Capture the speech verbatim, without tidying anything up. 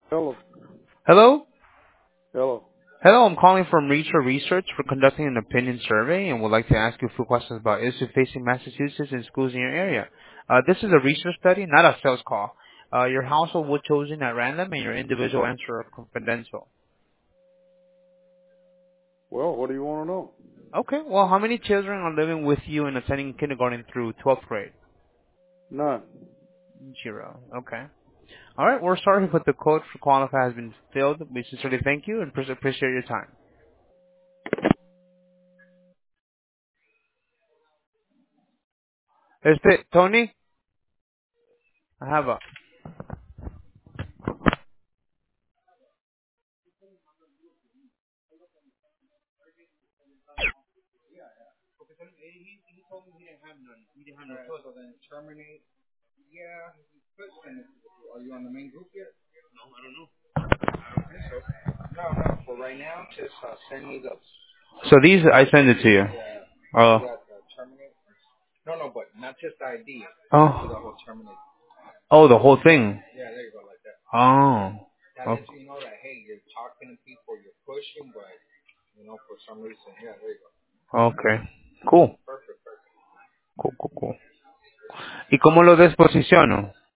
Hello. Hello? Hello. Hello, I'm calling from Reacher Research for conducting an opinion survey and would like to ask you a few questions about issues facing Massachusetts and schools in your area. Uh, this is a research study, not a sales call. Uh, your household was chosen at random and your individual answer are confidential. Well, what do you want to know? Okay, well, how many children are living with you and attending kindergarten through twelfth grade? None. Zero. Okay. All right, we're sorry, but the code for qualify has been filled. We sincerely thank you and pre- appreciate your time. Este, Tony, I have a So these, I send it to you. Oh. Oh. Oh, the whole thing. Oh. Okay. Okay. Cool. Cool, cool, cool. ¿Y cómo lo desposiciono?